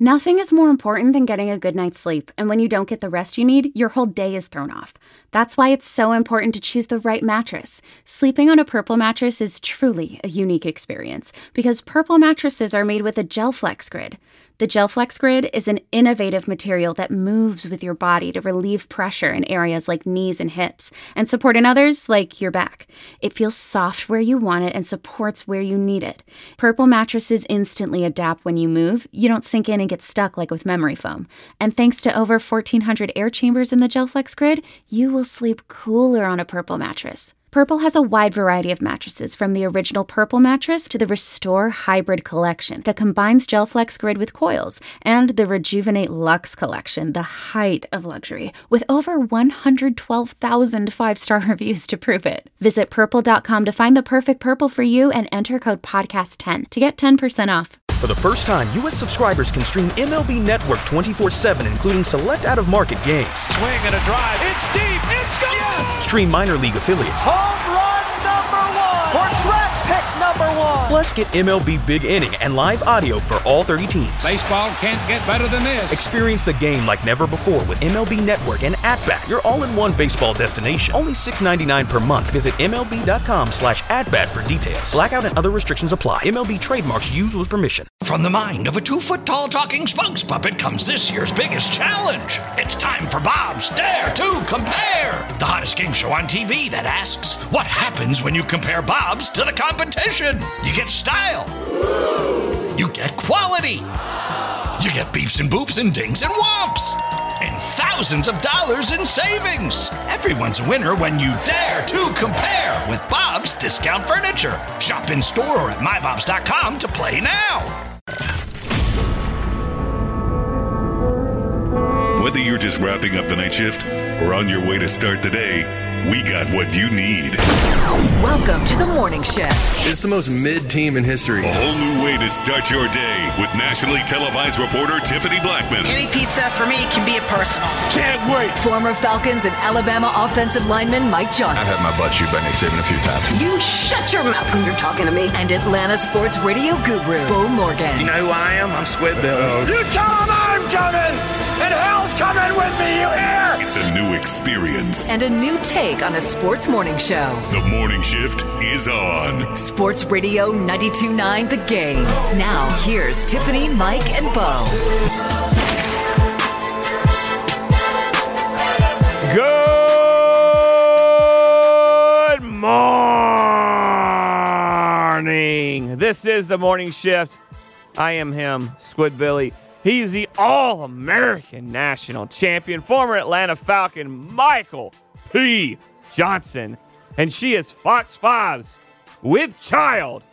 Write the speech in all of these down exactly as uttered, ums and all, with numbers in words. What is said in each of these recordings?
Nothing is more important than getting a good night's sleep, and when you don't get the rest you need, your whole day is thrown off. That's why it's so important to choose the right mattress. Sleeping on a Purple mattress is truly a unique experience, because Purple mattresses are made with a GelFlex Grid. The GelFlex Grid is an innovative material that moves with your body to relieve pressure in areas like knees and hips, and support in others like your back. It feels soft where you want it and supports where you need it. Purple mattresses instantly adapt when you move. You don't sink in and get stuck like with memory foam. And thanks to over fourteen hundred air chambers in the GelFlex Grid, you will sleep cooler on a Purple mattress. Purple has a wide variety of mattresses, from the original Purple mattress to the Restore Hybrid collection that combines GelFlex Grid with coils, and the Rejuvenate Luxe collection, the height of luxury, with over one hundred twelve thousand five-star reviews to prove it. Visit purple dot com to find the perfect Purple for you and enter code podcast ten to get ten percent off. For the first time, U S subscribers can stream M L B Network twenty-four seven, including select out-of-market games. Swing and a drive. It's deep. It's gone. Yes! Stream minor league affiliates. Home run number one. For draft pick number one. Plus, get M L B Big Inning and live audio for all thirty teams. Baseball can't get better than this. Experience the game like never before with M L B Network and At-Bat, your all-in-one baseball destination. Only six dollars and ninety-nine cents per month. Visit M L B dot com slash at-bat for details. Blackout and other restrictions apply. M L B trademarks used with permission. From the mind of a two-foot-tall talking spokes puppet comes this year's biggest challenge. It's time for Bob's Dare to Compare, the hottest game show on T V that asks, what happens when you compare Bob's to the competition? You get style. You get quality. You get beeps and boops and dings and whomps. And thousands of dollars in savings. Everyone's a winner when you dare to compare with Bob's Discount Furniture. Shop in store or at my bobs dot com to play now. Whether you're just wrapping up the night shift or on your way to start the day, we got what you need. Welcome to the Morning Shift. It's the most mid-team in history. A whole new way to start your day with nationally televised reporter Tiffany Blackman. Any pizza for me can be a personal. Can't wait. Former Falcons and Alabama offensive lineman Mike Johnson. I've had my butt chewed by Nick Saban a few times. You shut your mouth when you're talking to me. And Atlanta sports radio guru Bo Morgan. You know who I am? I'm Squid Bill. You tell him I'm coming, and hell's coming with me, you hear? It's a new experience. And a new take on a sports morning show. The Morning Shift is on. Sports Radio ninety-two point nine The Game. Now, here's Tiffany, Mike, and Bo. Good morning. This is the Morning Shift. I am him, Squid Billy. He's the All-American National Champion, former Atlanta Falcon, Michael P. Johnson. And she is Fox five's with child,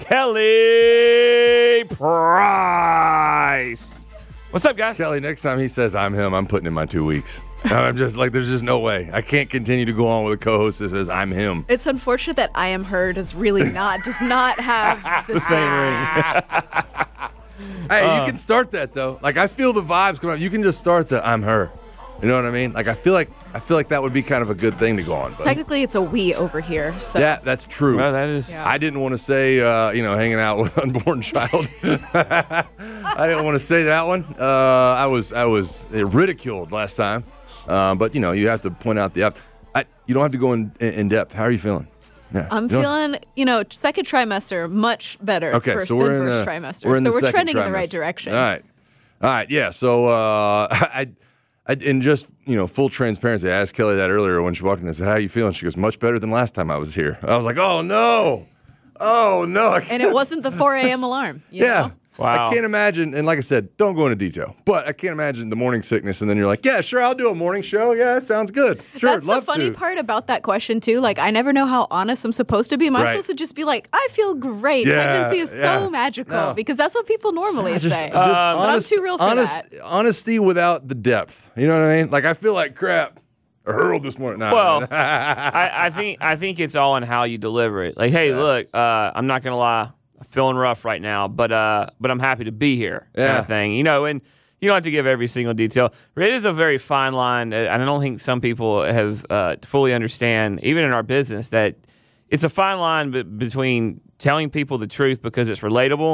Kelly Price. What's up, guys? Kelly, next time he says I'm him, I'm putting in my two weeks. I'm just like, there's just no way. I can't continue to go on with a co-host that says I'm him. It's unfortunate that I am her does really not, does not have the same ring. Hey, uh, you can start that though. Like, I feel the vibes coming up. You can just start the I'm her. You know what I mean? Like, I feel like I feel like that would be kind of a good thing to go on. Buddy. Technically, it's a we over here. So. Yeah, that's true. Well, that is. Yeah. I didn't want to say, uh, you know, hanging out with unborn child. I didn't want to say that one. Uh, I was I was ridiculed last time. Uh, but, you know, you have to point out the I, you don't have to go in, in depth. How are you feeling? Yeah. I'm you feeling, you know, second trimester much better okay, first so we're than in first the, trimester. We're in so the we're second trending trimester. in the right direction. All right. All right, yeah. So uh, I, I, in just, you know, full transparency, I asked Kelly that earlier when she walked in. I said, how are you feeling? She goes, much better than last time I was here. I was like, oh, no. Oh, no. And it wasn't the four a.m. alarm. You yeah. know? Wow. I can't imagine, and like I said, don't go into detail, but I can't imagine the morning sickness, and then you're like, yeah, sure, I'll do a morning show. Yeah, that sounds good. Sure, That's love the funny to. part about that question, too. Like, I never know how honest I'm supposed to be. Am I Right. supposed to just be like, I feel great. Yeah, Pregnancy is yeah. so magical. No. Because that's what people normally just, say. just But honest, I'm too real for honest, that. Honesty without the depth. You know what I mean? Like, I feel like crap. I hurled this morning. Nah, Well, I, I think I think it's all in how you deliver it. Like, hey, Yeah. look, uh, I'm not gonna lie, I'm feeling rough right now, but uh, but I'm happy to be here, kind Yeah. of thing. You know, and you don't have to give every single detail. It is a very fine line, and I don't think some people have uh, fully understand, even in our business, that it's a fine line be- between telling people the truth because it's relatable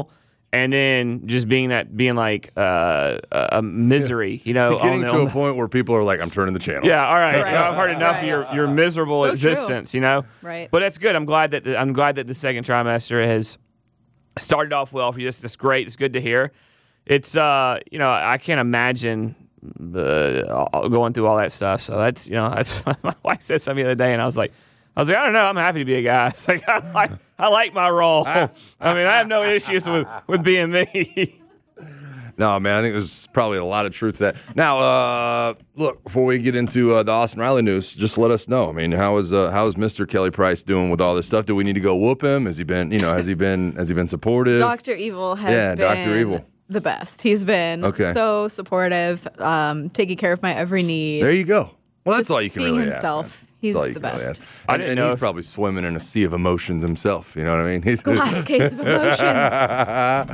and then just being that being like uh, a misery, you know, getting on, to on, a point where people are like, I'm turning the channel. Yeah, all right. Right. I've heard enough Right. of your, your miserable So existence, true. you know. Right. But that's good. I'm glad that the, I'm glad that the second trimester has started off well for you. That's, that's great. It's good to hear. It's uh, you know, I can't imagine uh, going through all that stuff. So that's you know, that's my wife said something the other day, and I was like, I was like, I don't know. I'm happy to be a guy. It's like I like I like my role. I mean, I have no issues with with being me. No, man, I think there's probably a lot of truth to that. Now, uh, look, before we get into uh, the Austin Riley news, just let us know. I mean, how is uh, how is Mister Kelly Price doing with all this stuff? Do we need to go whoop him? Has he been, you know, has he been has he been supportive? Doctor Evil has yeah, been Doctor Evil. the best. He's been Okay. so supportive, um, taking care of my every need. There you go. Well, that's Just all you can being really himself. ask. Man. He's That's all you the can really best. ask. I And, didn't and know he's if- probably swimming in a sea of emotions himself. You know what I mean? He's Glass case of emotions.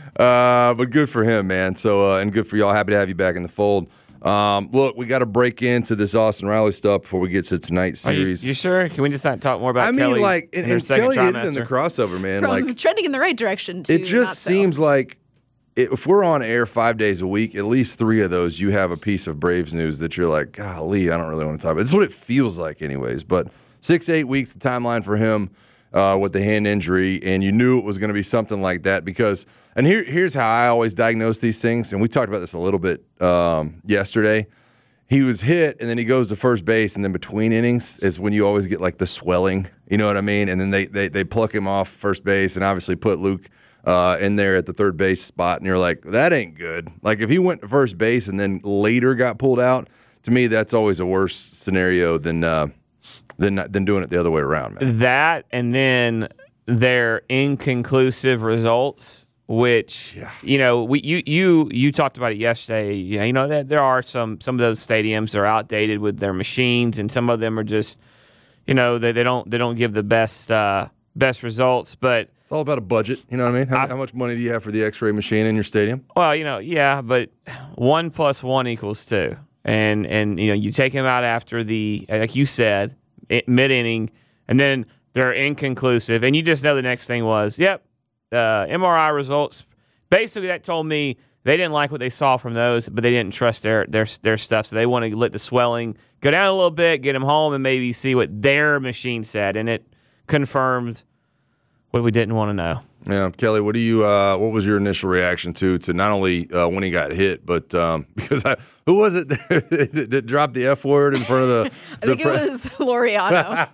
Uh, but good for him, man. So, uh, and good for y'all. Happy to have you back in the fold. Um, look, we got to break into this Austin Riley stuff before we get to tonight's Are you, series. you sure? Can we just not talk more about I mean, Kelly like, in and, her and second Kelly hit it in the trimester? crossover, man. From like, trending in the right direction to it just not so. seems like if we're on air five days a week, at least three of those, you have a piece of Braves news that you're like, golly, I don't really want to talk about. It's what it feels like, anyways. But six, eight weeks, the timeline for him uh, with the hand injury, and you knew it was going to be something like that because. And here, here's how I always diagnose these things, and we talked about this a little bit um, yesterday. He was hit, and then he goes to first base, and then between innings is when you always get like the swelling. You know what I mean? And then they they they pluck him off first base, and obviously put Luke uh, in there at the third base spot, and you're like, that ain't good. Like if he went to first base and then later got pulled out, to me that's always a worse scenario than uh, than than doing it the other way around, man. That and then their inconclusive results. Which Yeah. you know, we you you you talked about it yesterday. You know, you know that there are some some of those stadiums that are outdated with their machines, and some of them are just, you know, they, they don't they don't give the best uh, best results. But It's all about a budget. You know what I mean? How, I- how much money do you have for the X-ray machine in your stadium? well, you know, yeah, but one plus one equals two, and and you know you take them out after the like you said mid inning, and then they're inconclusive, and you just know the next thing was yep. Uh, M R I results, basically that told me they didn't like what they saw from those, but they didn't trust their their their stuff, so they want to let the swelling go down a little bit, get them home, and maybe see what their machine said, and it confirmed what we didn't want to know. Yeah, Kelly, what do you? Uh, what was your initial reaction to to not only uh, when he got hit, but um, because I, who was it that, that dropped the F word in front of the? I the think pre- it was Laureano.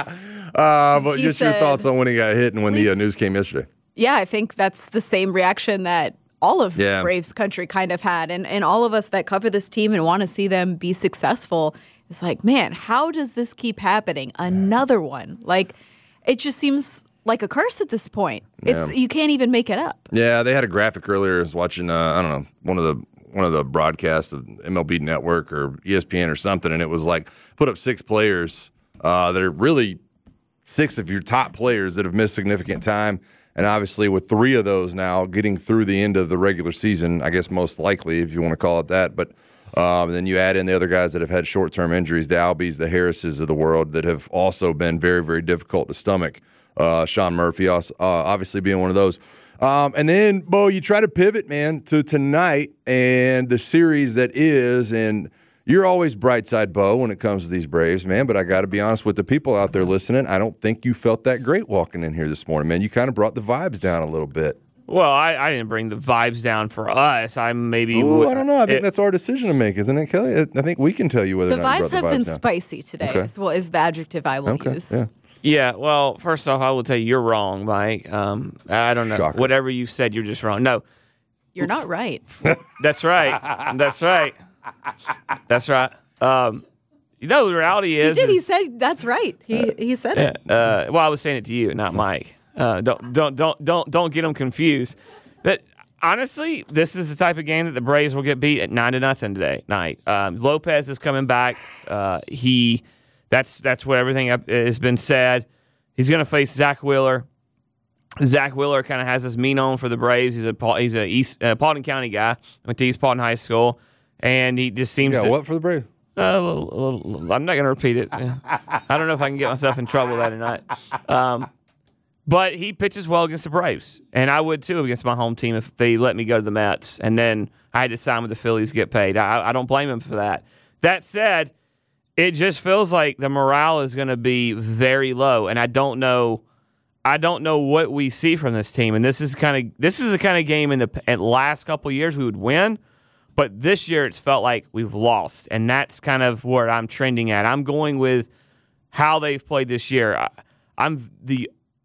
uh, but He just your said- thoughts on when he got hit and when the uh, news came yesterday. Yeah, I think that's the same reaction that all of Yeah. Braves country kind of had. And, and all of us that cover this team and want to see them be successful is like, man, how does this keep happening? Another one. Like, it just seems like a curse at this point. It's Yeah. you can't even make it up. Yeah, they had a graphic earlier. I was watching, uh, I don't know, one of the one of the broadcasts of M L B Network or E S P N or something, and it was like put up six players uh, that are really six of your top players that have missed significant time. And obviously, with three of those now getting through the end of the regular season, I guess most likely, if you want to call it that. But um, then you add in the other guys that have had short-term injuries, the Albies, the Harrises of the world, that have also been very, very difficult to stomach. Uh, Sean Murphy, also, uh, obviously being one of those. Um, and then, Bo, you try to pivot, man, to tonight and the series that is. And you're always bright side, Bo, when it comes to these Braves, man. But I got to be honest with the people out there listening. I don't think you felt that great walking in here this morning, man. You kind of brought the vibes down a little bit. Well, I, I didn't bring the vibes down for us. I maybe. Ooh, I don't know. I think it- that's our decision to make, isn't it, Kelly? I I think we can tell you whether The or not you vibes brought have the been vibes down. spicy today, Okay. is, what is the adjective I will Okay, use. yeah. Yeah, well, first off, I will tell you you're wrong, Mike. Um, I don't know. Shocker. Whatever you said, you're just wrong. No, You're not right. that's right. That's right. That's right. Um, you know, the reality He is. did. He is- said that's right. He he said Yeah, it. uh, well, I was saying it to you, not Mike. Uh, don't don't don't don't don't get them confused. That honestly, this is the type of game that the Braves will get beat at nine to nothing today night. Um, Lopez is coming back. Uh, he that's that's what everything up- has been said. He's going to face Zach Wheeler. Zach Wheeler kind of has this mean on for the Braves. He's a Paul- he's a East uh, Paulding County guy. Went to East Paulding High School, and he just seems Yeah, to. what for the Braves? Uh, a little, a little, I'm not going to repeat it. I don't know if I can get myself in trouble with that or not. Um, But he pitches well against the Braves, and I would too against my home team if they let me go to the Mets, and then I had to sign with the Phillies to get paid. I, I don't blame him for that. That said, it just feels like the morale is going to be very low, and I don't know, I don't know what we see from this team. And this is kind of this is the kind of game in the in the last couple of years we would win, but this year it's felt like we've lost, and that's kind of where I'm trending at. I'm going with how they've played this year. I, I'm the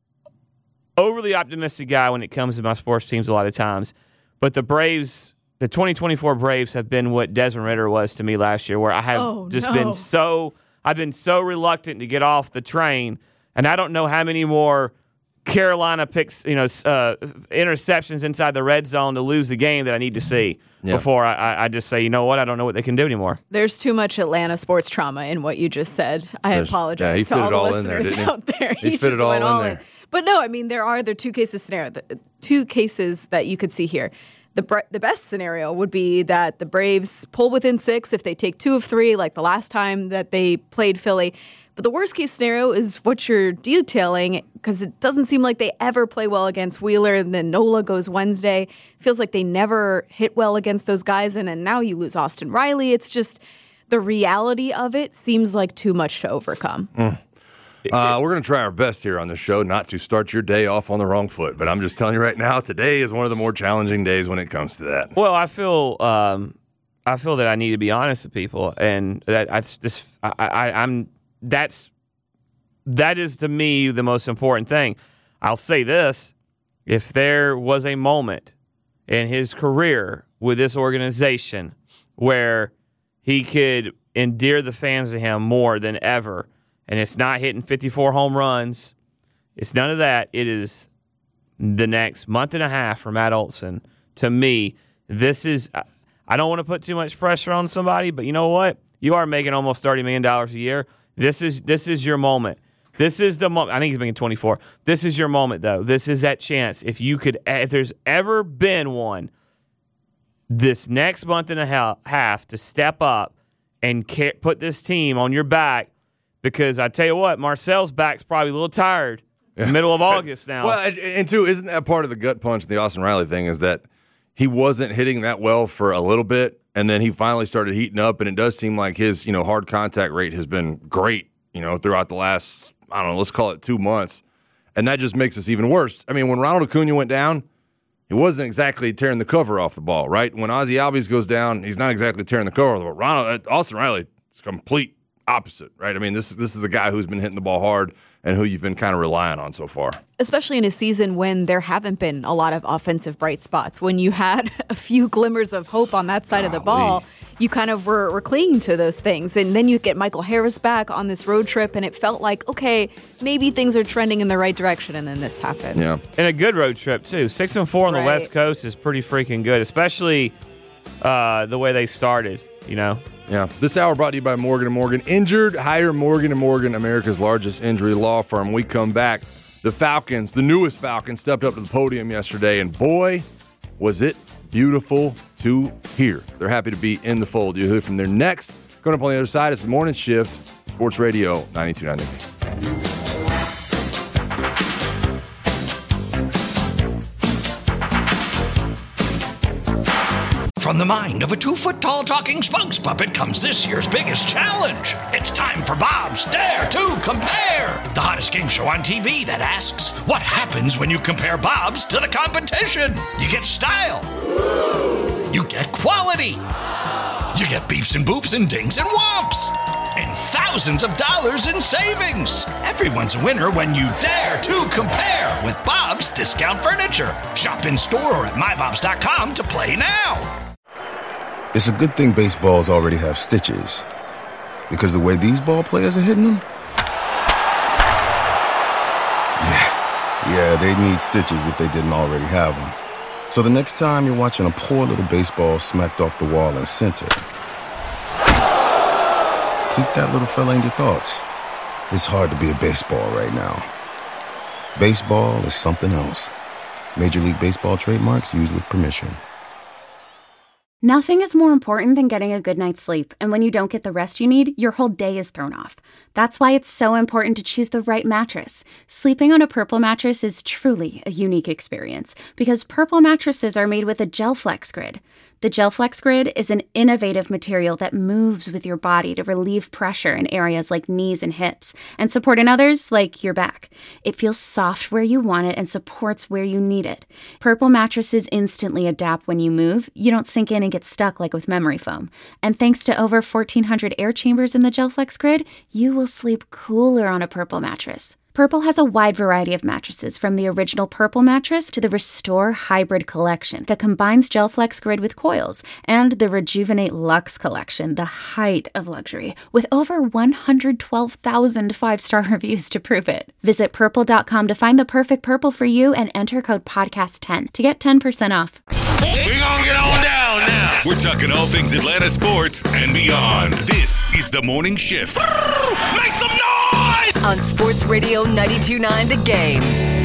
overly optimistic guy when it comes to my sports teams a lot of times, but the Braves, the twenty twenty-four Braves have been what Desmond Ritter was to me last year, where I have oh, just no. been so, I've been so reluctant to get off the train, and I don't know how many more Carolina picks, you know, uh, interceptions inside the red zone to lose the game that I need to see yeah. before I, I just say, you know what, I don't know what they can do anymore. There's too much Atlanta sports trauma in what you just said. I There's, apologize yeah, to all the all listeners there, out there. He, he fit it all in all there. In. But no, I mean, there are the two cases scenario, the two cases that you could see here. The the best scenario would be that the Braves pull within six if they take two of three, like the last time that they played Philly. But the worst case scenario is what you're detailing, because it doesn't seem like they ever play well against Wheeler, and then Nola goes Wednesday. Feels like they never hit well against those guys, and, and now you lose Austin Riley. It's just the reality of it seems like too much to overcome. Mm. Uh, we're going to try our best here on the show not to start your day off on the wrong foot, but I'm just telling you right now, today is one of the more challenging days when it comes to that. Well, I feel um, I feel that I need to be honest with people, and that I just I, I, I'm that's that is to me the most important thing. I'll say this: if there was a moment in his career with this organization where he could endear the fans to him more than ever. And it's not hitting fifty-four home runs. It's none of that. It is the next month and a half for Matt Olson. To me, this is – I don't want to put too much pressure on somebody, but you know what? You are making almost thirty million dollars a year. This is this is your moment. This is the moment. I think he's making twenty-four. This is your moment, though. This is that chance. If you could – if there's ever been one this next month and a half to step up and put this team on your back, because I tell you what, Marcel's back's probably a little tired in the middle of August now. Well, and, and too, isn't that part of the gut punch in the Austin Riley thing, is that he wasn't hitting that well for a little bit, and then he finally started heating up, and it does seem like his, you know, hard contact rate has been great, you know, throughout the last, I don't know, let's call it two months. And that just makes this even worse. I mean, when Ronald Acuna went down, he wasn't exactly tearing the cover off the ball, right? When Ozzie Albies goes down, he's not exactly tearing the cover off the ball. Ronald, Austin Riley is complete opposite, right? I mean, this, this is a guy who's been hitting the ball hard and who you've been kind of relying on so far. Especially in a season when there haven't been a lot of offensive bright spots. When you had a few glimmers of hope on that side Golly. of the ball, you kind of were, were clinging to those things. And then you get Michael Harris back on this road trip, and it felt like, okay, maybe things are trending in the right direction, and then this happens. Yeah. And a good road trip, too. Six and four on right. the West Coast is pretty freaking good, especially uh, the way they started, you know? Yeah. This hour brought to you by Morgan and Morgan. Injured, hire Morgan and Morgan, America's largest injury law firm. We come back. The Falcons, the newest Falcons, stepped up to the podium yesterday, and boy, was it beautiful to hear. They're happy to be in the fold. You'll hear from their next. Going up on the other side, it's the Morning Shift, Sports Radio ninety-two point nine The Game. From the mind of a two-foot-tall talking spokes puppet comes this year's biggest challenge. It's time for Bob's Dare to Compare, the hottest game show on T V that asks, what happens when you compare Bob's to the competition? You get style. You get quality. You get beeps and boops and dings and whomps. And thousands of dollars in savings. Everyone's a winner when you dare to compare with Bob's Discount Furniture. Shop in store or at my bobs dot com to play now. It's a good thing baseballs already have stitches, because the way these ball players are hitting them, yeah, yeah, they need stitches if they didn't already have them. So the next time you're watching a poor little baseball smacked off the wall in center, keep that little fella in your thoughts. It's hard to be a baseball right now. Baseball is something else. Major League Baseball trademarks used with permission. Nothing is more important than getting a good night's sleep, and when you don't get the rest you need, your whole day is thrown off. That's why it's so important to choose the right mattress. Sleeping on a Purple mattress is truly a unique experience because Purple mattresses are made with a GelFlex Grid. The GelFlex Grid is an innovative material that moves with your body to relieve pressure in areas like knees and hips and support in others like your back. It feels soft where you want it and supports where you need it. Purple mattresses instantly adapt when you move. You don't sink in and get stuck like with memory foam. And thanks to over fourteen hundred air chambers in the GelFlex Grid, you will sleep cooler on a Purple mattress. Purple has a wide variety of mattresses, from the original Purple mattress to the Restore Hybrid collection that combines GelFlex Grid with coils, and the Rejuvenate Luxe collection, the height of luxury, with over one hundred twelve thousand five-star reviews to prove it. Visit purple dot com to find the perfect Purple for you and enter code podcast ten to get ten percent off. We're gonna get on down now. We're talking all things Atlanta sports and beyond. This is the Morning Shift. Make some noise! On Sports Radio ninety-two point nine The Game.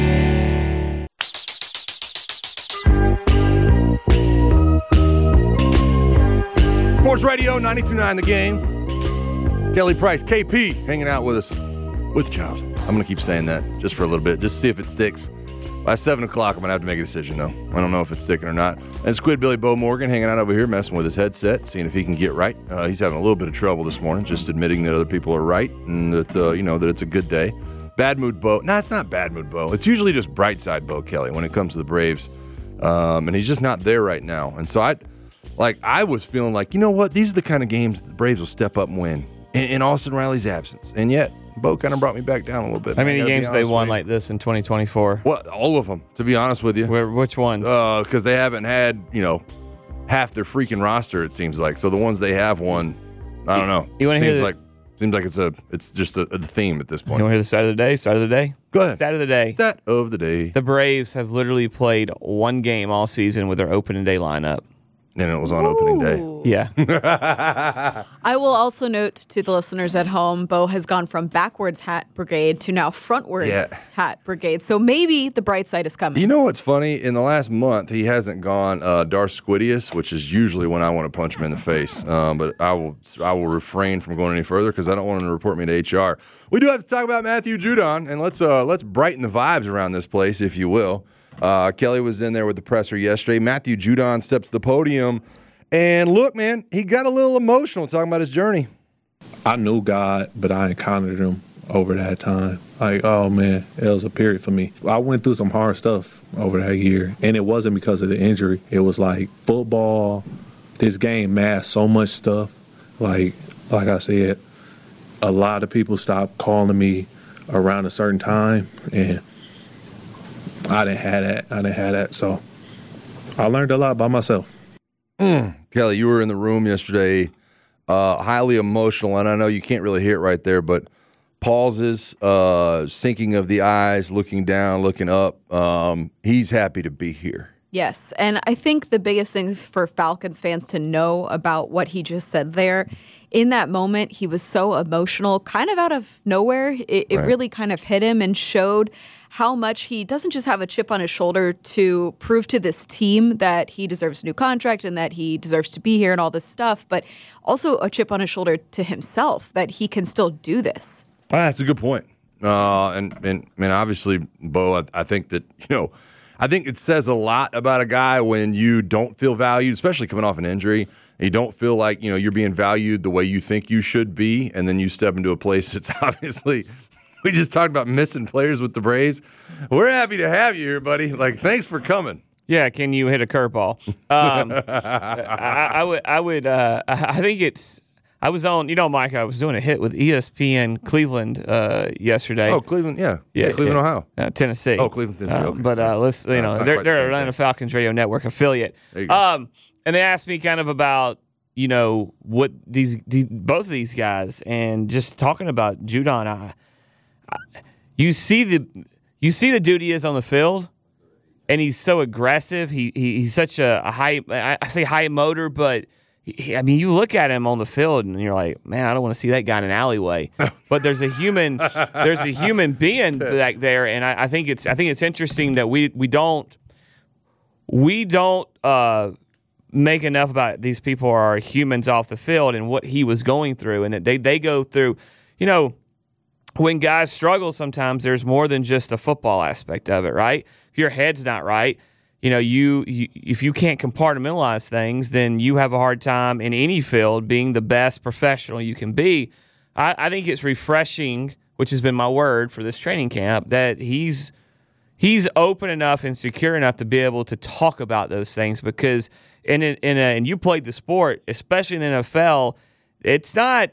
Sports Radio ninety-two point nine The Game. Kelly Price, K P, hanging out with us with child. I'm going to keep saying that just for a little bit, just to see if it sticks. By seven o'clock, I'm going to have to make a decision, though. I don't know if it's sticking or not. And Squid Billy Bo Morgan hanging out over here, messing with his headset, seeing if he can get right. Uh, he's having a little bit of trouble this morning, just admitting that other people are right and that, uh, you know, that it's a good day. Bad mood Bo. No, it's not bad mood Bo. It's usually just bright side Bo Kelly when it comes to the Braves. Um, and he's just not there right now. And so I, like, I was feeling like, you know what? These are the kind of games that the Braves will step up and win in, in Austin Riley's absence. And yet, Bo kind of brought me back down a little bit. How many games they won like this in twenty twenty-four? Well, all of them, to be honest with you. Where, which ones? Because uh, they haven't had, you know, half their freaking roster, it seems like. So the ones they have won, I don't know. You want to hear the, like Seems like it's a it's just a, a theme at this point. You want to hear the stat of the day? Start of the day? Go ahead. Stat of the day. Stat of the day. The Braves have literally played one game all season with their opening day lineup. And it was on Ooh. opening day. Yeah. I will also note to the listeners at home, Bo has gone from backwards hat brigade to now frontwards yeah. hat brigade. So maybe the bright side is coming. You know what's funny? In the last month, he hasn't gone uh, Darth Squidius, which is usually when I want to punch him in the face. Um, but I will I will refrain from going any further because I don't want him to report me to H R. We do have to talk about Matthew Judon, and let's uh, let's brighten the vibes around this place, if you will. Uh, Kelly was in there with the presser yesterday. Matthew Judon steps to the podium. And look, man, he got a little emotional talking about his journey. I knew God, but I encountered him over that time. Like, oh, man, it was a period for me. I went through some hard stuff over that year, and it wasn't because of the injury. It was like football, this game masked so much stuff. Like, like I said, a lot of people stopped calling me around a certain time, and I didn't have that. I didn't have that. So I learned a lot by myself. Mm. Kelly, you were in the room yesterday, uh, highly emotional, and I know you can't really hear it right there, but pauses, uh, sinking of the eyes, looking down, looking up. Um, he's happy to be here. Yes, and I think the biggest thing for Falcons fans to know about what he just said there, in that moment, he was so emotional, kind of out of nowhere. It, it right. really kind of hit him and showed how much he doesn't just have a chip on his shoulder to prove to this team that he deserves a new contract and that he deserves to be here and all this stuff, but also a chip on his shoulder to himself that he can still do this. Ah, that's a good point. Uh, and, and, and obviously, Bo, I, I think that, you know, I think it says a lot about a guy when you don't feel valued, especially coming off an injury. You don't feel like, you know, you're being valued the way you think you should be, and then you step into a place that's obviously – we just talked about missing players with the Braves. We're happy to have you here, buddy. Like, thanks for coming. Yeah, can you hit a curveball? Um, I, I would, I would, uh, I think it's. I was on, you know, Mike. I was doing a hit with E S P N Cleveland uh, yesterday. Oh, Cleveland, yeah, yeah, yeah Cleveland, yeah. Ohio, uh, Tennessee. Oh, Cleveland, Tennessee. Uh, okay. But uh, let's, you no, know, they're, they're Atlanta thing. Falcons Radio Network affiliate. There you go. Um, and they asked me kind of about, you know, what these, these both of these guys, and just talking about Judon. I, I, you see the, you see the dude he is on the field. And he's so aggressive. He, he he's such a, a high. I say high motor, but he, I mean, you look at him on the field and you're like, man, I don't want to see that guy in an alleyway. But there's a human, there's a human being back there, and I, I think it's I think it's interesting that we we don't we don't uh, make enough about it. These people are humans off the field and what he was going through, and that they they go through, you know, when guys struggle, sometimes there's more than just a football aspect of it, right? If your head's not right, you know, you, you if you can't compartmentalize things, then you have a hard time in any field being the best professional you can be. I, I think it's refreshing, which has been my word for this training camp, that he's he's open enough and secure enough to be able to talk about those things, because in a, in a, and you played the sport, especially in the N F L, it's not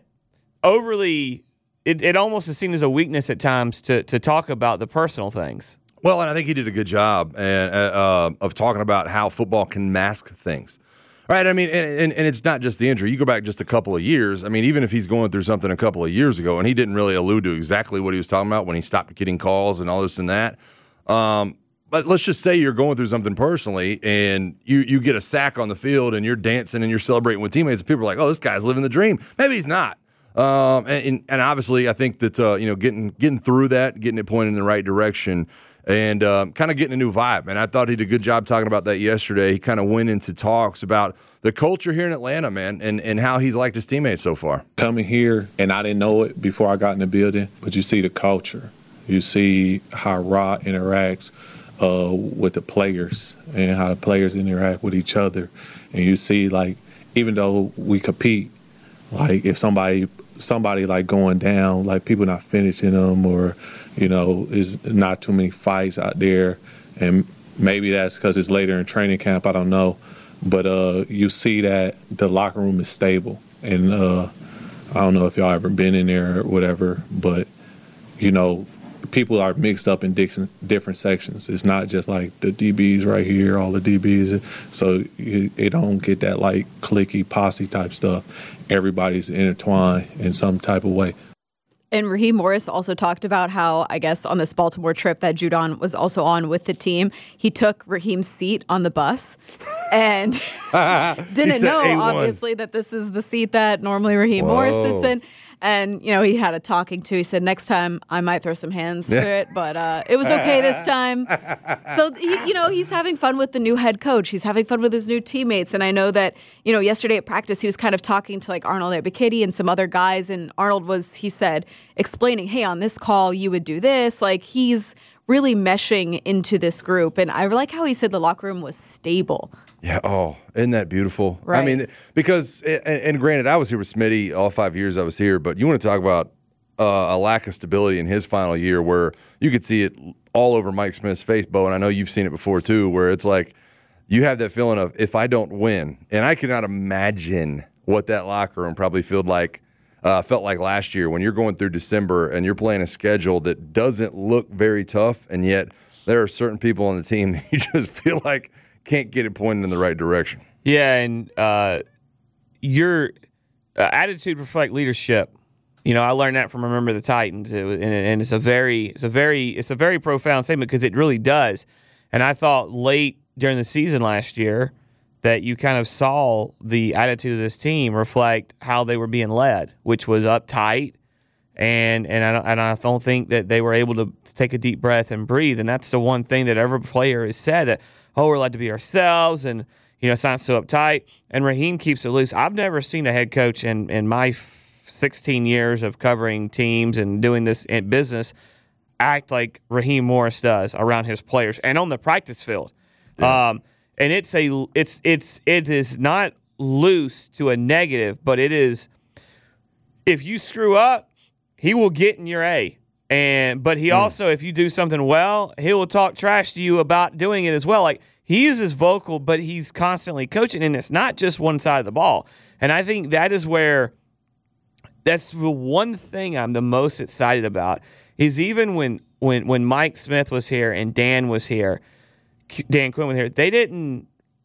overly. It, it almost is seen as a weakness at times to to talk about the personal things. Well, and I think he did a good job and, uh, of talking about how football can mask things. Right, I mean, and, and, and it's not just the injury. You go back just a couple of years. I mean, even if he's going through something a couple of years ago, and he didn't really allude to exactly what he was talking about when he stopped getting calls and all this and that. Um, but let's just say you're going through something personally, and you you get a sack on the field, and you're dancing and you're celebrating with teammates, and people are like, "Oh, this guy's living the dream." Maybe he's not. Um, and, and obviously, I think that uh, you know, getting getting through that, getting it pointed in the right direction. And um, kind of getting a new vibe. And I thought he did a good job talking about that yesterday. He kind of went into talks about the culture here in Atlanta, man, and, and how he's liked his teammates so far. Coming here, and I didn't know it before I got in the building, but you see the culture. You see how Rod interacts uh, with the players and how the players interact with each other. And you see, like, even though we compete, like if somebody somebody like going down, like people not finishing them, or you know, is not too many fights out there, and maybe that's because it's later in training camp. I don't know, but uh, you see that the locker room is stable, and uh, I don't know if y'all ever been in there or whatever, but you know, people are mixed up in different sections. It's not just like the D Bs right here, all the D Bs. So you, it don't get that like cliquey posse type stuff. Everybody's intertwined in some type of way. And Raheem Morris also talked about how, I guess, on this Baltimore trip that Judon was also on with the team, he took Raheem's seat on the bus and didn't know, A one. Obviously, that this is the seat that normally Raheem Whoa. Morris sits in. And, you know, he had a talking to. He said, next time I might throw some hands for it, but uh, it was okay this time. So, he, you know, he's having fun with the new head coach. He's having fun with his new teammates. And I know that, you know, yesterday at practice, he was kind of talking to, like, Arnold Ebiketie and some other guys. And Arnold was, he said, explaining, hey, on this call, you would do this. Like, he's really meshing into this group. And I like how he said the locker room was stable. Yeah. Oh, isn't that beautiful? Right. I mean, because, and, and granted, I was here with Smitty all five years I was here, but you want to talk about uh, a lack of stability in his final year where you could see it all over Mike Smith's face, Bo, and I know you've seen it before too, where it's like you have that feeling of if I don't win, and I cannot imagine what that locker room probably felt like, uh, felt like last year when you're going through December and you're playing a schedule that doesn't look very tough, and yet there are certain people on the team that you just feel like can't get it pointed in the right direction. Yeah, and uh, your uh, attitude reflects leadership. You know, I learned that from a member of the Titans, it was, and, and it's a very, it's a very, it's a very profound statement because it really does. And I thought late during the season last year that you kind of saw the attitude of this team reflect how they were being led, which was uptight, and and I don't, and I don't think that they were able to take a deep breath and breathe. And that's the one thing that every player has said that. Oh, we're allowed to be ourselves, and you know it's not so uptight. And Raheem keeps it loose. I've never seen a head coach in, in my sixteen years of covering teams and doing this in business act like Raheem Morris does around his players and on the practice field. Yeah. Um, and it's a it's it's it is not loose to a negative, but it is. If you screw up, he will get in your A. And but he mm. also, if you do something well, he will talk trash to you about doing it as well. Like he is as vocal, but he's constantly coaching, and it's not just one side of the ball. And I think that is where that's the one thing I'm the most excited about is even when when when Mike Smith was here and Dan was here, Dan Quinn was here, they didn't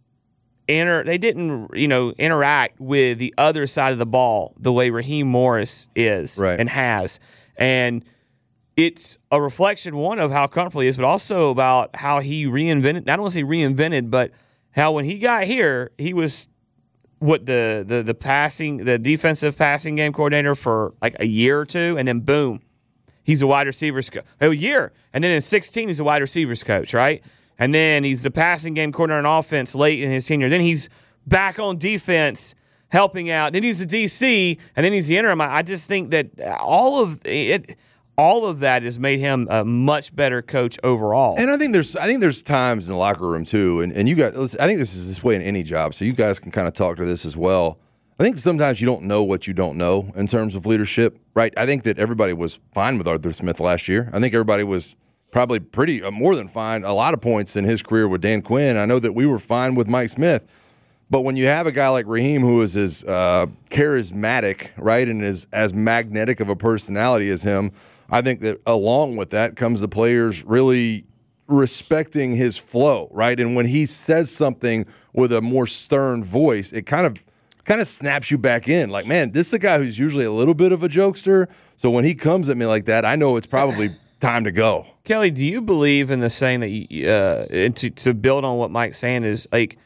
enter they didn't you know interact with the other side of the ball the way Raheem Morris is right. and has. And it's a reflection, one, of how comfortable he is, but also about how he reinvented, not only say reinvented, but how when he got here, he was what the, the the passing, the defensive passing game coordinator for like a year or two, and then boom, he's a wide receivers coach. A year. And then in sixteen, he's a wide receivers coach, right? And then he's the passing game coordinator on offense late in his tenure. Then he's back on defense, helping out. Then he's the D C, and then he's the interim. I just think that all of it, all of that has made him a much better coach overall. And I think there's, I think there's times in the locker room too, and, and you guys, I think this is this way in any job, so you guys can kind of talk to this as well. I think sometimes you don't know what you don't know in terms of leadership, right? I think that everybody was fine with Arthur Smith last year. I think everybody was probably pretty uh, more than fine a lot of points in his career with Dan Quinn. I know that we were fine with Mike Smith. But when you have a guy like Raheem who is as uh, charismatic, right, and is as magnetic of a personality as him, I think that along with that comes the players really respecting his flow, right? And when he says something with a more stern voice, it kind of kind of snaps you back in. Like, man, this is a guy who's usually a little bit of a jokester. So when he comes at me like that, I know it's probably time to go. Kelly, do you believe in the saying that, you, uh, and to, to build on what Mike's saying is, like,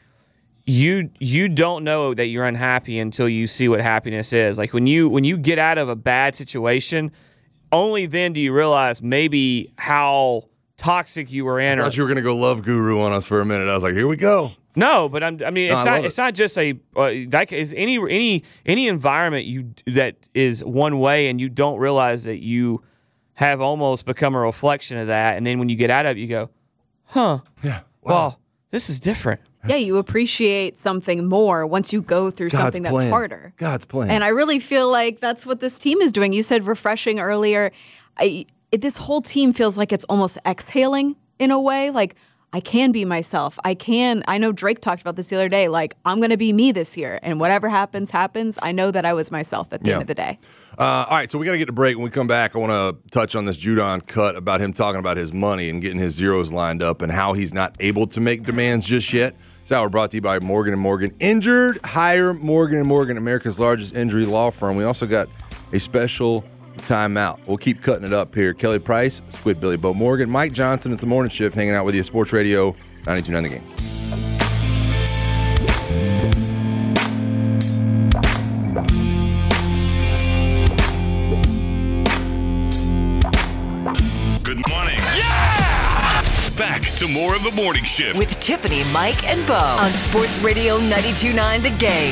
you you don't know that you're unhappy until you see what happiness is. Like, when you when you get out of a bad situation, only then do you realize maybe how toxic you were in. I or, thought you were going to go love guru on us for a minute. I was like, here we go. No, but I'm, I mean, No, it's I not. love It's it. not just a uh, that is any any any environment you that is one way, and you don't realize that you have almost become a reflection of that. And then when you get out of it, you go, "Huh? Yeah. Wow. Well, this is different." Yeah, you appreciate something more once you go through God's something that's plan. harder. God's plan. And I really feel like that's what this team is doing. You said refreshing earlier. I, it, this whole team feels like it's almost exhaling in a way. Like, I can be myself. I can. I know Drake talked about this the other day. Like, I'm going to be me this year. And whatever happens, happens. I know that I was myself at the Yeah. end of the day. Uh, all right, so we got to get to break. When we come back, I want to touch on this Judon cut about him talking about his money and getting his zeros lined up and how he's not able to make demands just yet. This hour brought to you by Morgan and Morgan. Injured, hire Morgan and Morgan, America's largest injury law firm. We also got a special timeout. We'll keep cutting it up here. Kelly Price, Squid Billy, Bo Morgan, Mike Johnson. It's the morning shift hanging out with you. Sports Radio ninety-two point nine The Game. Good morning. Back to more of the morning shift. With Tiffany, Mike, and Bo on Sports Radio ninety-two point nine The Game.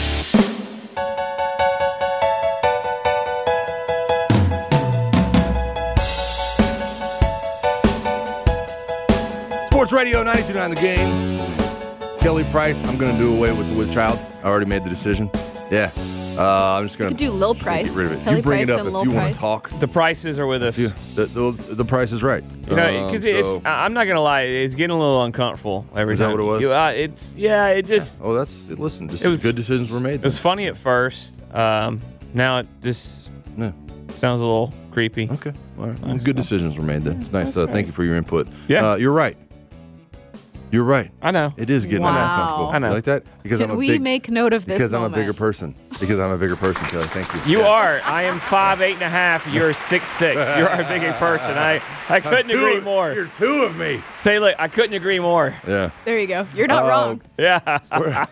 Sports Radio ninety-two point nine The Game. Kelly Price, I'm going to do away with the with child. I already made the decision. Yeah. Uh, I'm just going You to could do Lil Price. get rid of it. Kelly you bring Price it up and if Lil you want Price. to talk. The prices are with us. Yeah, the, the, the price is right. You know, because Um, it's. so- I- I'm not gonna lie, it's getting a little uncomfortable every Is that time. what it was? You, uh, it's yeah. It just. Oh, that's listen. Just It was- good decisions were made. It was funny at first. Um, now it just Yeah. sounds a little creepy. Okay. All right. Well, good decisions were made there. It's nice. Uh, thank you for your input. Yeah. Uh, you're right. You're right. I know. It is getting Wow. uncomfortable. I know. You like that? Because Can I'm a we big, make note of this because moment? I'm a bigger person. Because I'm a bigger person, Kelly. Thank you. You Yeah. are. I am five eight and a half. You're six six. You're a bigger person. I I couldn't Two agree of- more. You're two of me. Say, look, I couldn't agree more. Yeah. There you go. You're not Um, wrong. Yeah.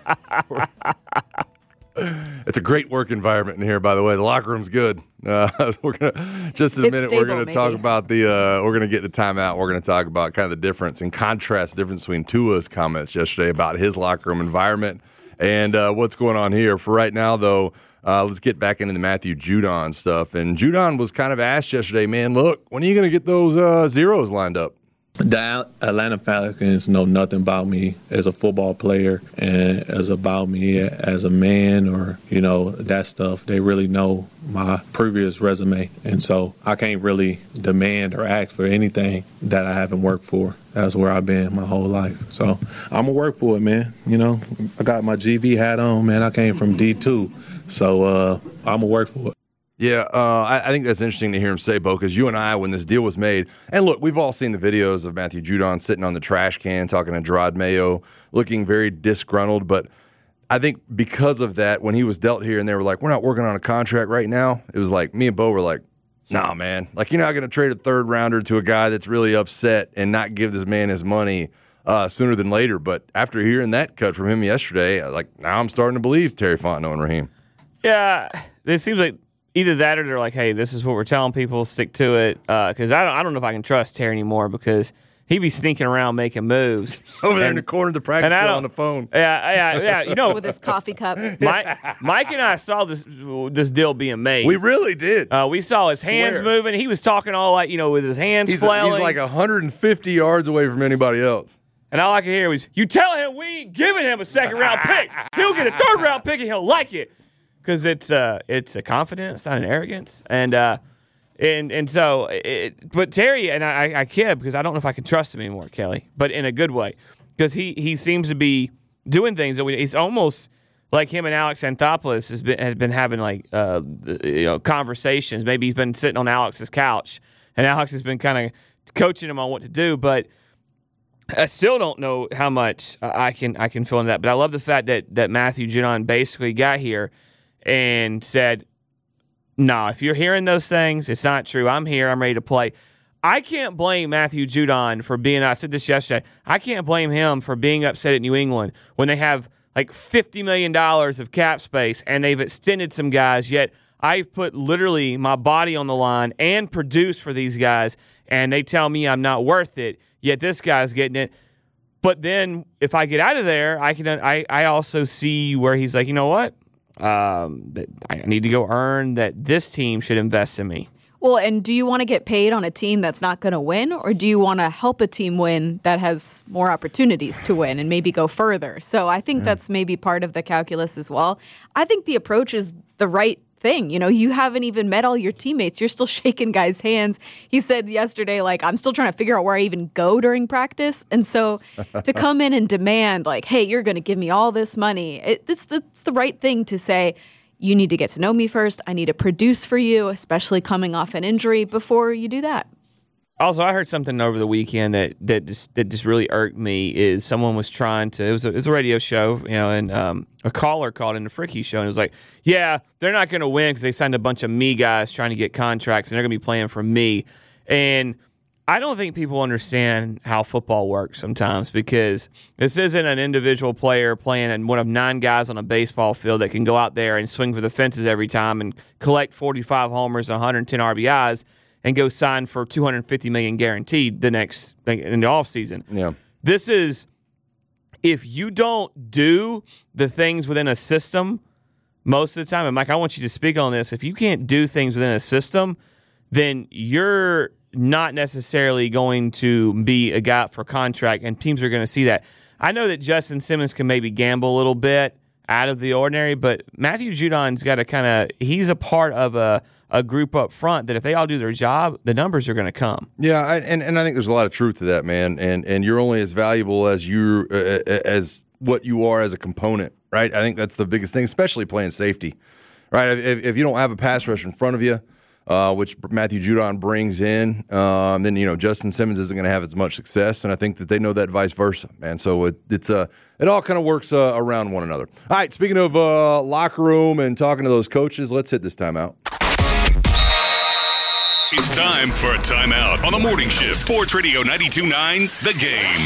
It's a great work environment in here, by the way. The locker room's good. Uh, we're gonna just in a It's minute. We're stable, gonna talk maybe. about the. Uh, we're gonna get the timeout. We're gonna talk about kind of the difference and contrast the difference between Tua's comments yesterday about his locker room environment and uh, what's going on here. For right now, though, uh, let's get back into the Matthew Judon stuff. And Judon was kind of asked yesterday, man, look, when are you gonna get those uh, zeros lined up? The Atlanta Falcons know nothing about me as a football player and as about me as a man or, you know, that stuff. They really know my previous resume. And so I can't really demand or ask for anything that I haven't worked for. That's where I've been my whole life. So I'm going to work for it, man. You know, I got my G V hat on, man. I came from D two. So uh, I'm going to work for it. Yeah, uh, I, I think that's interesting to hear him say, Bo, because you and I, when this deal was made, and look, we've all seen the videos of Matthew Judon sitting on the trash can talking to Gerard Mayo, looking very disgruntled. But I think because of that, when he was dealt here and they were like, we're not working on a contract right now, it was like me and Bo were like, nah, man. Like, you're not going to trade a third rounder to a guy that's really upset and not give this man his money uh, sooner than later. But after hearing that cut from him yesterday, like, now I'm starting to believe Terry Fontenot and Raheem. Yeah. It seems like either that or they're like, hey, this is what we're telling people, stick to it. Because I, don't, I don't know if I can trust Terry anymore because he'd be sneaking around making moves. Over there and, in the corner of the practice field on the phone. Yeah, yeah, yeah. You know, with his coffee cup. Mike, Mike and I saw this this deal being made. We really did. Uh, we saw his Swear. hands moving. He was talking all like, you know, with his hands He's, flailing. he's like one hundred fifty yards away from anybody else. And all I could hear was, you tell him we ain't giving him a second-round pick. He'll get a third-round pick, and he'll like it. Because it's, uh, it's a confidence, not an arrogance. And uh, and and so, it, but Terry, and I, I kid because I don't know if I can trust him anymore, Kelly, but in a good way. Because he, he seems to be doing things that we, it's almost like him and Alex Anthopoulos has been, has been having, like, uh, you know, conversations. Maybe he's been sitting on Alex's couch, and Alex has been kind of coaching him on what to do, but I still don't know how much I can I can fill in that, but I love the fact that that Matthew Judon basically got here and said, "No, nah, if you're hearing those things, it's not true. I'm here. I'm ready to play." I can't blame Matthew Judon for being. I said this yesterday. I can't blame him for being upset at New England when they have like fifty million dollars of cap space and they've extended some guys. Yet I've put literally my body on the line and produced for these guys, and they tell me I'm not worth it. Yet this guy's getting it. But then if I get out of there, I can. I, I also see where he's like, you know what? Um, I need to go earn that this team should invest in me. Well, and do you want to get paid on a team that's not going to win, or do you want to help a team win that has more opportunities to win and maybe go further? So I think mm. that's maybe part of the calculus as well. I think the approach is the right thing. You know, you haven't even met all your teammates. You're still shaking guys' hands. He said yesterday, like, I'm still trying to figure out where I even go during practice. And so to come in and demand, like, hey, you're going to give me all this money, it, it's, it's the right thing to say. You need to get to know me first. I need to produce for you, especially coming off an injury, before you do that. Also, I heard something over the weekend that that just that just really irked me. Is someone was trying to it was a, it was a radio show, you know, and um, a caller called in the Fricky show and it was like, yeah, they're not going to win because they signed a bunch of me guys trying to get contracts and they're going to be playing for me. And I don't think people understand how football works sometimes, because this isn't an individual player playing one of nine guys on a baseball field that can go out there and swing for the fences every time and collect forty-five homers and one hundred ten R B Is and go sign for two hundred fifty million dollars guaranteed the next in the offseason. Yeah. This is, if you don't do the things within a system most of the time, and Mike, I want you to speak on this. If you can't do things within a system, then you're not necessarily going to be a guy for contract, and teams are going to see that. I know that Justin Simmons can maybe gamble a little bit out of the ordinary, but Matthew Judon's got to kind of, he's a part of a, a group up front that if they all do their job, the numbers are going to come. Yeah, I, and, and I think there's a lot of truth to that, man. And and you're only as valuable as you uh, as what you are as a component, right? I think that's the biggest thing, especially playing safety, right? If, if you don't have a pass rush in front of you, Uh, which Matthew Judon brings in, um, then you know Justin Simmons isn't going to have as much success, and I think that they know that vice versa, man. So it, it's uh, it all kind of works uh, around one another. All right, speaking of uh, locker room and talking to those coaches, let's hit this timeout. It's time for a timeout on the morning shift. Sports Radio ninety-two point nine, The Game.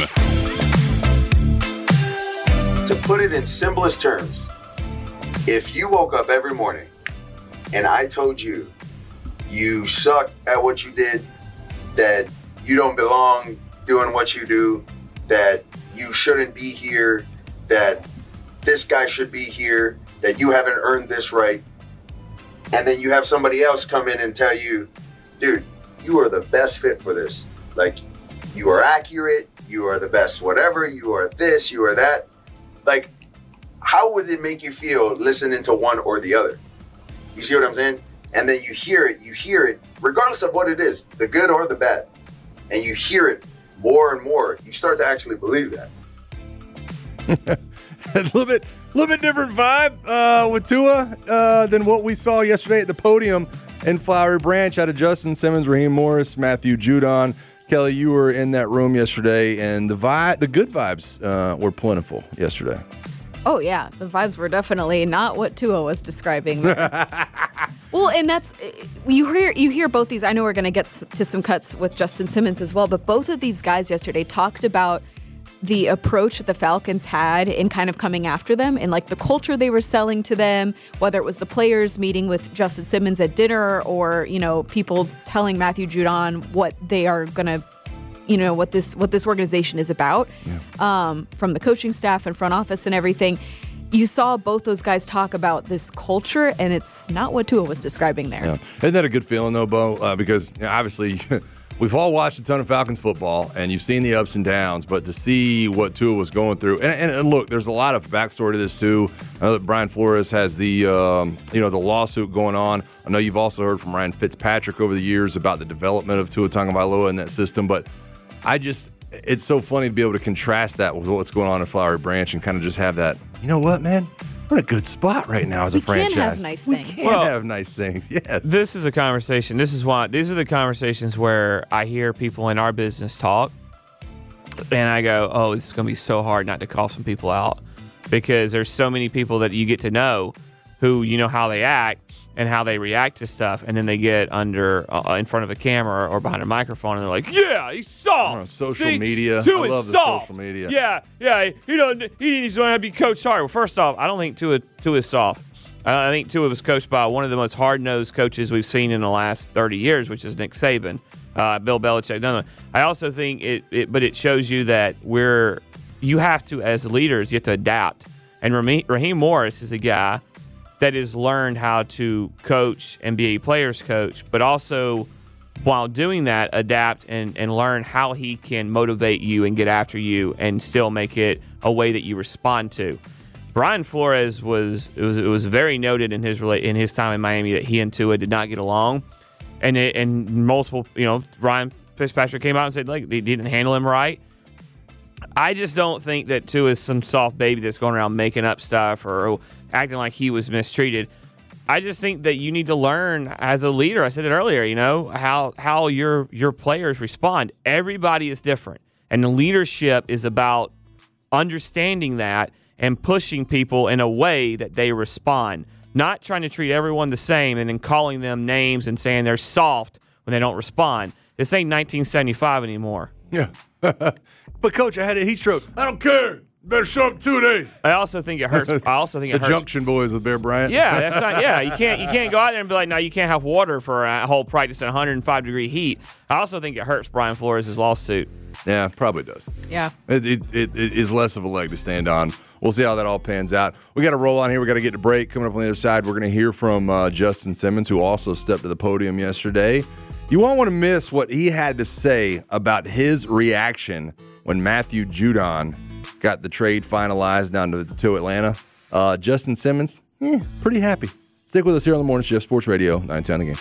To put it in simplest terms, if you woke up every morning and I told you you suck at what you did, that you don't belong doing what you do, that you shouldn't be here, that this guy should be here, that you haven't earned this right, and then you have somebody else come in and tell you, dude, you are the best fit for this. Like, you are accurate, you are the best whatever, you are this, you are that. Like, how would it make you feel listening to one or the other? You see what I'm saying? And then you hear it, you hear it, regardless of what it is, the good or the bad. And you hear it more and more. You start to actually believe that. a little bit, a little bit different vibe uh, with Tua uh, than what we saw yesterday at the podium in Flowery Branch out of Justin Simmons, Raheem Morris, Matthew Judon. Kelly, you were in that room yesterday, and the vibe, the good vibes uh, were plentiful yesterday. Oh, yeah. The vibes were definitely not what Tua was describing. Well, and that's, you hear you hear both these. I know we're going to get to some cuts with Justin Simmons as well, but both of these guys yesterday talked about the approach that the Falcons had in kind of coming after them and like the culture they were selling to them, whether it was the players meeting with Justin Simmons at dinner or, you know, people telling Matthew Judon what they are going to you know, what this what this organization is about, yeah. um, from the coaching staff and front office and everything. You saw both those guys talk about this culture, and it's not what Tua was describing there. Yeah. Isn't that a good feeling, though, Bo? Uh, because you know, obviously we've all watched a ton of Falcons football, and you've seen the ups and downs, but to see what Tua was going through, and, and, and look, there's a lot of backstory to this, too. I know that Brian Flores has the, um, you know, the lawsuit going on. I know you've also heard from Ryan Fitzpatrick over the years about the development of Tua Tagovailoa in that system, but I just – it's so funny to be able to contrast that with what's going on in Flowery Branch and kind of just have that, you know what, man? We're in a good spot right now as a we franchise. We can have nice things. We can well, have nice things, yes. This is a conversation. This is why, these are the conversations where I hear people in our business talk, and I go, oh, this is going to be so hard not to call some people out, because there's so many people that you get to know who you know how they act and how they react to stuff, and then they get under uh, in front of a camera or behind a microphone, and they're like, "Yeah, he's soft." On social See, media, Tua I love is the soft. social media. Yeah, yeah, he don't he needs to have to be coached hard. Well, first off, I don't think Tua Tua is soft. Uh, I think Tua was coached by one of the most hard-nosed coaches we've seen in the last thirty years, which is Nick Saban, uh, Bill Belichick. No, no. I also think it, it, but it shows you that we're you have to, as leaders, you have to adapt. And Raheem, Raheem Morris is a guy that has learned how to coach and be a player's coach, but also while doing that, adapt and, and learn how he can motivate you and get after you and still make it a way that you respond to. Brian Flores was it was, it was very noted in his in his time in Miami that he and Tua did not get along, and it, and multiple you know Ryan Fitzpatrick came out and said like they didn't handle him right. I just don't think that Tua is some soft baby that's going around making up stuff or acting like he was mistreated. I just think that you need to learn as a leader. I said it earlier, you know, how how your your players respond. Everybody is different. And the leadership is about understanding that and pushing people in a way that they respond. Not trying to treat everyone the same and then calling them names and saying they're soft when they don't respond. This ain't nineteen seventy-five anymore. Yeah. But, Coach, I had a heat stroke. I don't care. Better show up in two days. I also think it hurts. I also think it the hurts. Junction Boys with Bear Bryant. Yeah, that's not. Yeah, you can't. You can't go out there and be like, no, you can't have water for a whole practice in one hundred five degree heat. I also think it hurts Brian Flores' lawsuit. Yeah, probably does. Yeah, it, it, it, it is less of a leg to stand on. We'll see how that all pans out. We got to roll on here. We got to get to break. Coming up on the other side, we're going to hear from uh, Justin Simmons, who also stepped to the podium yesterday. You won't want to miss what he had to say about his reaction when Matthew Judon got the trade finalized down to, to Atlanta. Uh, Justin Simmons, eh, pretty happy. Stick with us here on the Morning Shift, Sports Radio, nine ten The Game.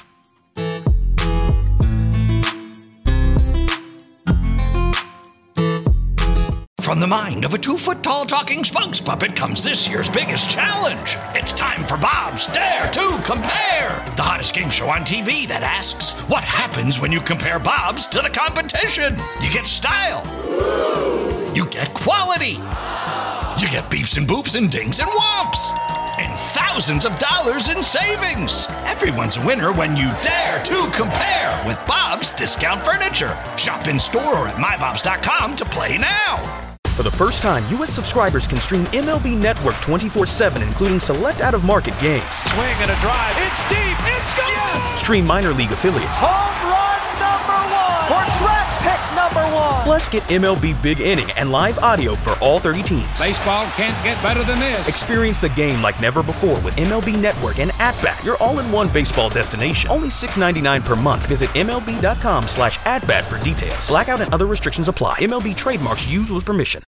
From the mind of a two-foot-tall talking spokes puppet comes this year's biggest challenge. It's time for Bob's Dare to Compare, the hottest game show on T V that asks, what happens when you compare Bob's to the competition? You get style. You get quality. You get beeps and boops and dings and whomps. And thousands of dollars in savings. Everyone's a winner when you dare to compare with Bob's Discount Furniture. Shop in store or at my bobs dot com to play now. For the first time, U S subscribers can stream M L B Network twenty-four seven, including select out-of-market games. Swing and a drive. It's deep. It's gone. Yes! Stream minor league affiliates. Home run number one. Or draft pick number one. Plus, get M L B Big Inning and live audio for all thirty teams. Baseball can't get better than this. Experience the game like never before with M L B Network and At-Bat, your all-in-one baseball destination. Only six dollars and ninety-nine cents per month. Visit M L B dot com slash at bat for details. Blackout and other restrictions apply. M L B trademarks used with permission.